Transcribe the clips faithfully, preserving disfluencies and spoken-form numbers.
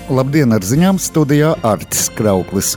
Labdien, ar ziņām studijā Artis Krauklis.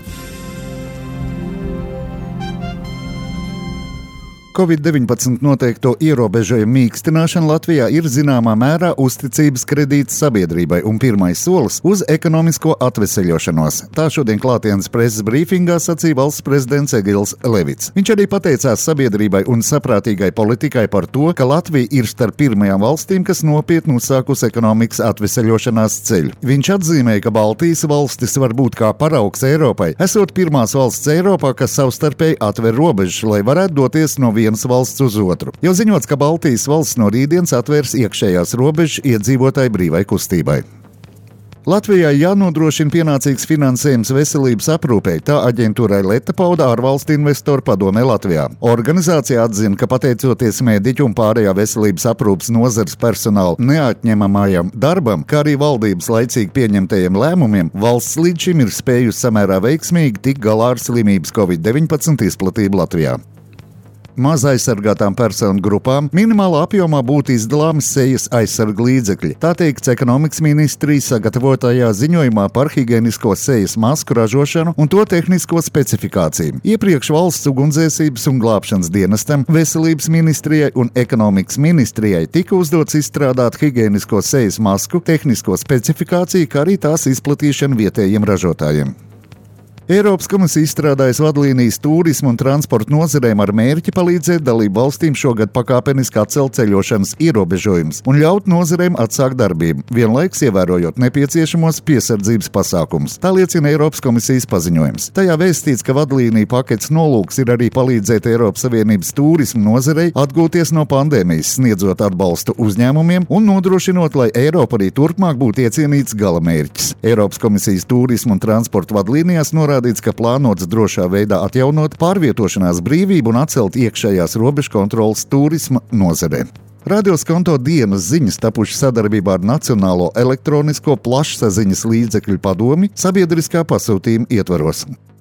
covid deviņpadsmit noteikto ierobežojumu mīkstināšana Latvijā ir zināmā mērā uzticības kredīts sabiedrībai un pirmais solis uz ekonomisko atveseļošanos. Tā šodien klātienes preses brīfingā sacīja valsts prezidents Egils Levits. Viņš arī pateicās sabiedrībai un saprātīgai politikai par to, ka Latvija ir starp pirmajām valstīm, kas nopietni uzsākus ekonomikas atveseļošanās ceļu. Viņš atzīmēja, ka Baltijas valstis var būt kā paraugs Eiropai, esot pirmās valsts Eiropā, kas savstarpēji atver robežas, lai varētu doties no vienas valsts uz otru. Jau ziņots, ka Baltijas valsts no rītdienas atvērs iekšējās robežas iedzīvotāju brīvai kustībai. Latvijai jānodrošina pienācīgs finansējums veselības aprūpei, tā aģentūrai Leta pauda ārvalstu investoru padomē Latvijā. Organizācija atzina, ka pateicoties mediķu un pārējā veselības aprūpes nozares personāla neatņemamajam darbam, kā arī valdības laicīgi pieņemtajiem lēmumiem, valsts līdz šim ir spējusi samērā veiksmīgi tikt galā ar slimības covid deviņpadsmit izplatību Latvijā. Maz aizsargātām personu grupām minimālā apjomā būtu izdalāmas sejas aizsarga līdzekļi. Tā teikts ekonomikas ministrijas sagatavotajā ziņojumā par higienisko sejas masku ražošanu un to tehnisko specifikāciju. Iepriekš valsts ugunsdzēsības un glābšanas dienestam, veselības ministrijai un ekonomikas ministrijai tika uzdots izstrādāt higienisko sejas masku tehnisko specifikāciju, kā arī tās izplatīšanu vietējiem ražotājiem. Eiropas komisija izstrādājas vadlīnijas turismu un transporta nozarēm ar mērķi palīdzēt dalību valstīm šogad pakāpeniski atcelt ceļošanas ierobežojumus un ļaut nozarēm atsākt darbību, vienlaikus ievērojot nepieciešamos piesardzības pasākumus. Tā liecina Eiropas komisijas paziņojums. Tajā vēstīts, ka vadlīniju paketes nolūks ir arī palīdzēt Eiropas Savienības turismu nozarei atgūties no pandēmijas, sniedzot atbalstu uzņēmumiem un nodrošinot, lai Eiropa arī turpmāk būtu iecienīts galamērķis. Eiropas komisijas turismu un transporta vadlīnijās norādīts, Rādīts, ka plānots drošā veidā atjaunot pārvietošanās brīvību un atcelt iekšējās robežu kontroles turisma nozarē. Radio Skonto dienas ziņas tapušas sadarbībā ar Nacionālo elektronisko plašsaziņas līdzekļu padomi sabiedriskā pasūtījuma ietvaros.